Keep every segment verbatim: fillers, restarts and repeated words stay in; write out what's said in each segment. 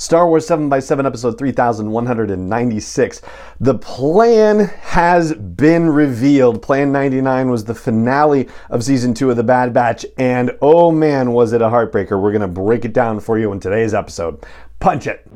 Star Wars seven by seven episode three thousand one hundred ninety-six. The plan has been revealed. Plan ninety-nine was the finale of season two of The Bad Batch, and oh man, was it a heartbreaker. We're going to break it down for you in today's episode. Punch it!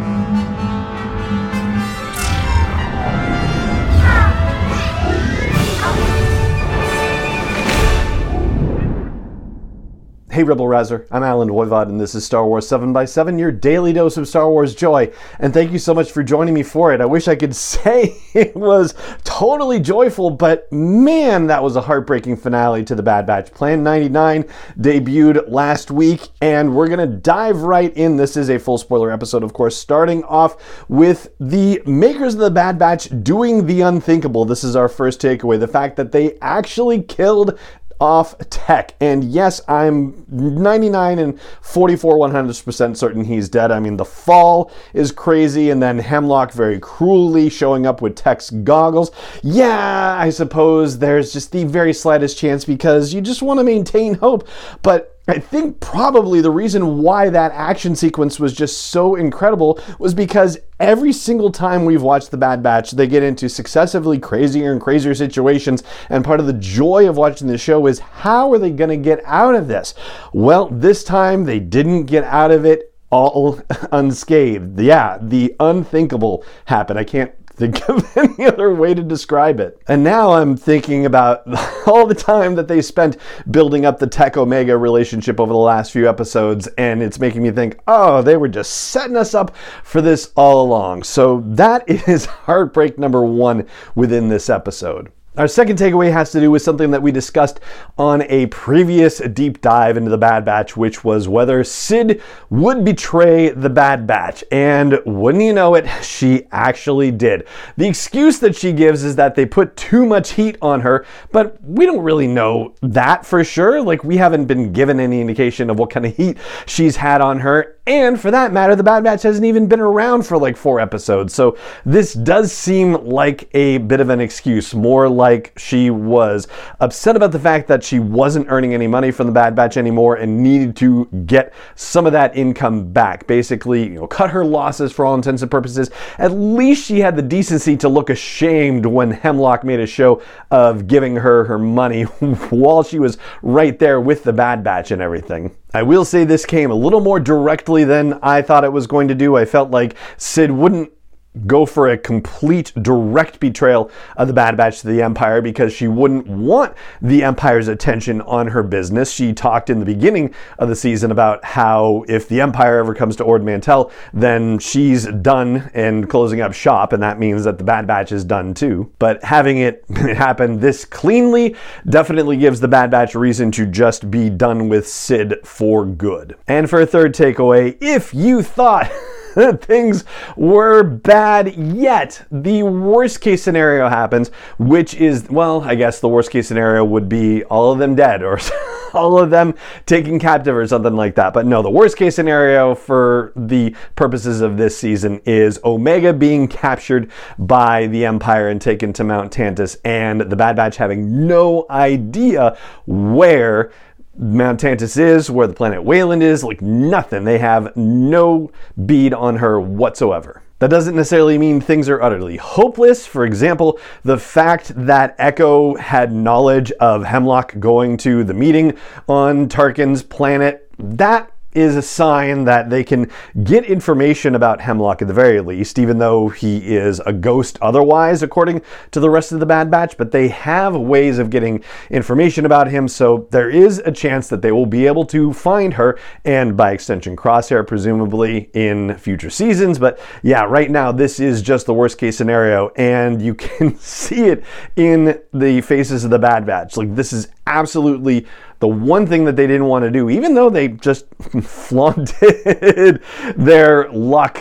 Hey Rebel Rouser, I'm Alan Voivod, and this is Star Wars seven by seven, your daily dose of Star Wars joy, and thank you so much for joining me for it. I wish I could say it was totally joyful, but man, that was a heartbreaking finale to The Bad Batch. Plan ninety-nine debuted last week, and we're going to dive right in. This is a full spoiler episode, of course, starting off with the makers of The Bad Batch doing the unthinkable. This is our first takeaway, the fact that they actually killed off Tech. And yes, I'm ninety-nine and forty-four one hundred percent certain he's dead. I mean, the fall is crazy, and then Hemlock very cruelly showing up with Tech's goggles. Yeah, I suppose there's just the very slightest chance because you just want to maintain hope. But I think probably the reason why that action sequence was just so incredible was because every single time we've watched The Bad Batch, they get into successively crazier and crazier situations, and part of the joy of watching the show is how are they going to get out of this? Well, this time they didn't get out of it all unscathed. Yeah, the unthinkable happened. I can't think of any other way to describe it. And now I'm thinking about all the time that they spent building up the Tech Omega relationship over the last few episodes, and it's making me think, oh, they were just setting us up for this all along. So that is heartbreak number one within this episode. Our second takeaway has to do with something that we discussed on a previous deep dive into The Bad Batch, which was whether Cid would betray The Bad Batch. And wouldn't you know it, she actually did. The excuse that she gives is that they put too much heat on her, but we don't really know that for sure. Like, we haven't been given any indication of what kind of heat she's had on her. And for that matter, The Bad Batch hasn't even been around for like four episodes. So this does seem like a bit of an excuse, more like she was upset about the fact that she wasn't earning any money from The Bad Batch anymore and needed to get some of that income back. Basically, you know, cut her losses for all intents and purposes. At least she had the decency to look ashamed when Hemlock made a show of giving her her money while she was right there with The Bad Batch and everything. I will say this came a little more directly than I thought it was going to do. I felt like Cid wouldn't go for a complete direct betrayal of the Bad Batch to the Empire because she wouldn't want the Empire's attention on her business. She talked in the beginning of the season about how if the Empire ever comes to Ord Mantell, then she's done and closing up shop, and that means that the Bad Batch is done too. But having it happen this cleanly definitely gives the Bad Batch a reason to just be done with Cid for good. And for a third takeaway, if you thought that things were bad yet, the worst case scenario happens, which is, well, I guess the worst case scenario would be all of them dead or all of them taken captive or something like that. But no, the worst case scenario for the purposes of this season is Omega being captured by the Empire and taken to Mount Tantus, and the Bad Batch having no idea where Mount Tantus is, where the planet Wayland is, like nothing. They have no bead on her whatsoever. That doesn't necessarily mean things are utterly hopeless. For example, the fact that Echo had knowledge of Hemlock going to the meeting on Tarkin's planet, that is a sign that they can get information about Hemlock at the very least, even though he is a ghost otherwise, according to the rest of the Bad Batch. But they have ways of getting information about him, so there is a chance that they will be able to find her, and by extension Crosshair, presumably in future seasons. But yeah, right now this is just the worst case scenario, and you can see it in the faces of the Bad Batch. Like, this is absolutely the one thing that they didn't want to do, even though they just flaunted their luck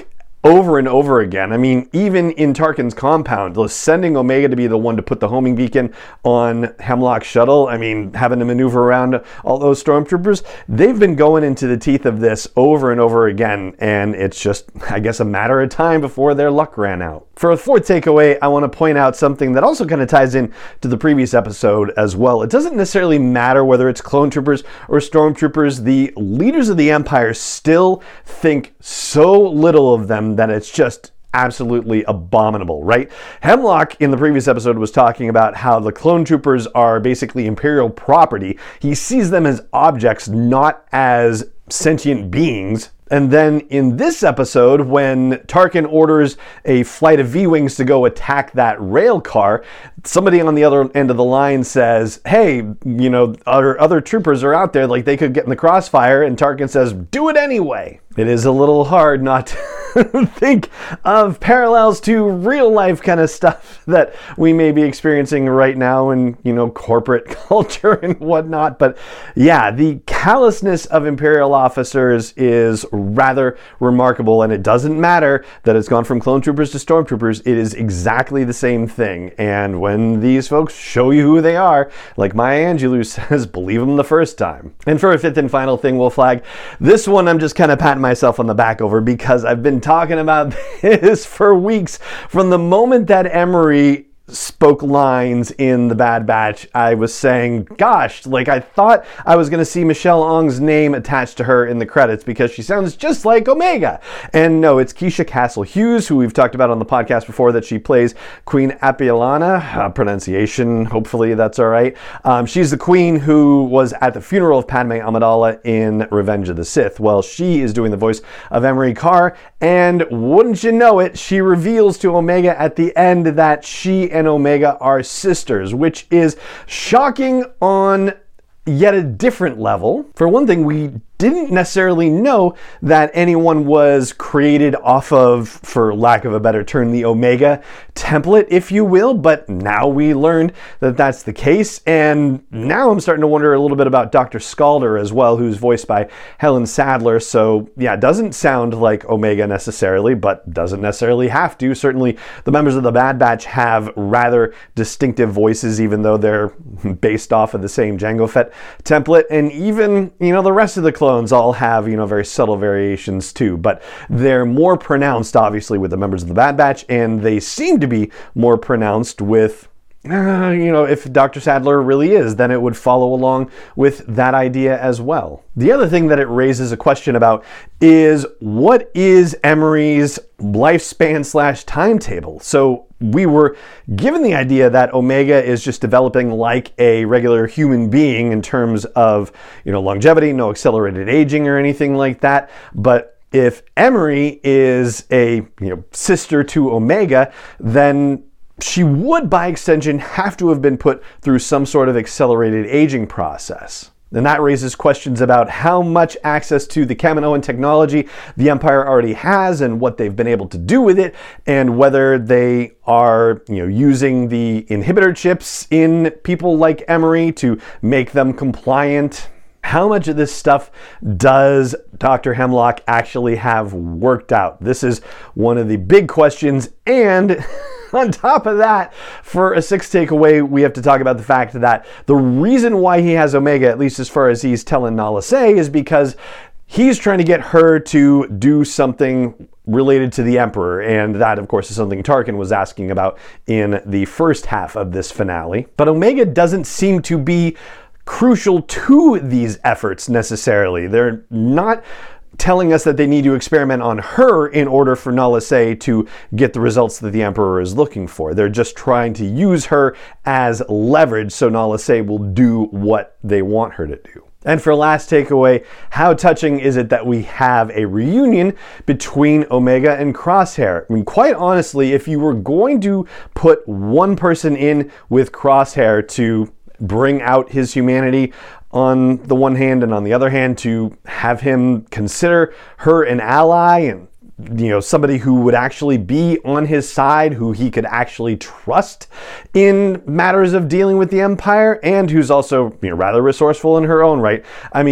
over and over again. I mean, even in Tarkin's compound, sending Omega to be the one to put the homing beacon on Hemlock's shuttle, I mean, having to maneuver around all those stormtroopers, they've been going into the teeth of this over and over again, and it's just, I guess, a matter of time before their luck ran out. For a fourth takeaway, I want to point out something that also kind of ties in to the previous episode as well. It doesn't necessarily matter whether it's clone troopers or stormtroopers. The leaders of the Empire still think so little of them that it's just absolutely abominable, right? Hemlock in the previous episode was talking about how the clone troopers are basically Imperial property. He sees them as objects, not as sentient beings. And then in this episode, when Tarkin orders a flight of V-Wings to go attack that rail car, somebody on the other end of the line says, hey, you know, other, other troopers are out there, like they could get in the crossfire, and Tarkin says, do it anyway. It is a little hard not to think of parallels to real life kind of stuff that we may be experiencing right now in, you know, corporate culture and whatnot. But yeah, the callousness of Imperial officers is rather remarkable, and it doesn't matter that it's gone from clone troopers to stormtroopers. It is exactly the same thing. And when these folks show you who they are, like Maya Angelou says, believe them the first time. And for a fifth and final thing we'll flag, this one I'm just kind of patting myself on the back over because I've been talking about this for weeks. From the moment that Emery spoke lines in The Bad Batch, I was saying, gosh, like I thought I was going to see Michelle Ong's name attached to her in the credits because she sounds just like Omega. And no, it's Keisha Castle Hughes, who we've talked about on the podcast before, that she plays Queen Appialana, uh, pronunciation, hopefully that's all right. Um, she's the queen who was at the funeral of Padme Amidala in Revenge of the Sith. Well, she is doing the voice of Emery Carr, and wouldn't you know it, she reveals to Omega at the end that she and Omega are sisters, which is shocking on yet a different level. For one thing, we didn't necessarily know that anyone was created off of, for lack of a better term, the Omega template, if you will, but now we learned that that's the case, and now I'm starting to wonder a little bit about Doctor Scalder as well, who's voiced by Helen Sadler. So yeah, doesn't sound like Omega necessarily, but doesn't necessarily have to. Certainly the members of the Bad Batch have rather distinctive voices, even though they're based off of the same Jango Fett template, and even, you know, the rest of the clones all have, you know, very subtle variations too, but they're more pronounced obviously with the members of the Bad Batch, and they seem to be more pronounced with Uh, you know, if Doctor Sadler really is, then it would follow along with that idea as well. The other thing that it raises a question about is, what is Emery's lifespan slash timetable? So we were given the idea that Omega is just developing like a regular human being in terms of, you know, longevity, no accelerated aging or anything like that. But if Emery is a, you know, sister to Omega, then she would, by extension, have to have been put through some sort of accelerated aging process. And that raises questions about how much access to the Kaminoan technology the Empire already has and what they've been able to do with it, and whether they are, you know, using the inhibitor chips in people like Emery to make them compliant. How much of this stuff does Doctor Hemlock actually have worked out? This is one of the big questions, and on top of that, for a sixth takeaway, we have to talk about the fact that the reason why he has Omega, at least as far as he's telling Nala Se, is because he's trying to get her to do something related to the Emperor, and that, of course, is something Tarkin was asking about in the first half of this finale. But Omega doesn't seem to be crucial to these efforts necessarily. They're not telling us that they need to experiment on her in order for Nala Se to get the results that the Emperor is looking for. They're just trying to use her as leverage so Nala Se will do what they want her to do. And for last takeaway, how touching is it that we have a reunion between Omega and Crosshair? I mean, quite honestly, if you were going to put one person in with Crosshair to bring out his humanity on the one hand, and on the other hand to have him consider her an ally and, you know, somebody who would actually be on his side, who he could actually trust in matters of dealing with the Empire, and who's also, you know, rather resourceful in her own right. I mean,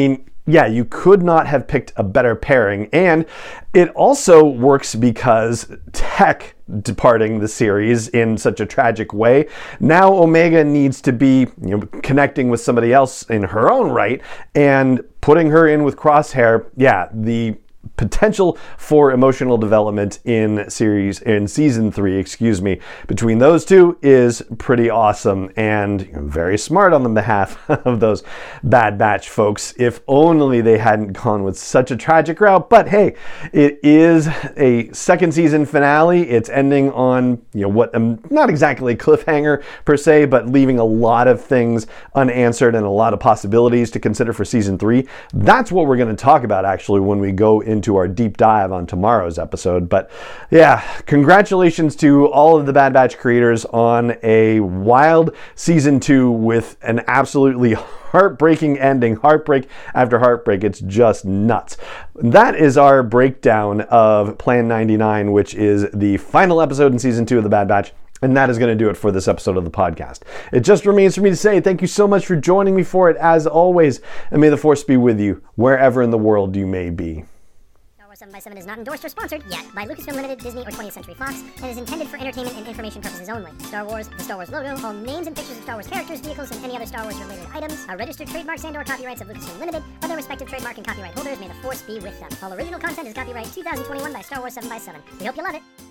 yeah, you could not have picked a better pairing. And it also works because Tech departing the series in such a tragic way, now Omega needs to be, you know, connecting with somebody else in her own right, and putting her in with Crosshair, yeah, the potential for emotional development in series in season three, excuse me, between those two is pretty awesome and very smart on the behalf of those Bad Batch folks. If only they hadn't gone with such a tragic route. But hey, it is a second season finale. It's ending on, you know, what um, not exactly a cliffhanger per se, but leaving a lot of things unanswered and a lot of possibilities to consider for season three. That's what we're going to talk about actually when we go into into our deep dive on tomorrow's episode. But yeah, congratulations to all of the Bad Batch creators on a wild season two with an absolutely heartbreaking ending, heartbreak after heartbreak. It's just nuts. That is our breakdown of Plan ninety-nine, which is the final episode in season two of the Bad Batch. And that is going to do it for this episode of the podcast. It just remains for me to say thank you so much for joining me for it, as always, and may the Force be with you wherever in the world you may be. seven by seven is not endorsed or sponsored yet by Lucasfilm Limited, Disney, or twentieth Century Fox, and is intended for entertainment and information purposes only. Star Wars, the Star Wars logo, all names and pictures of Star Wars characters, vehicles, and any other Star Wars related items are registered trademarks and or copyrights of Lucasfilm Limited, or their respective trademark and copyright holders. May the Force be with them. All original content is copyright two thousand twenty-one by Star Wars seven by seven. We hope you love it.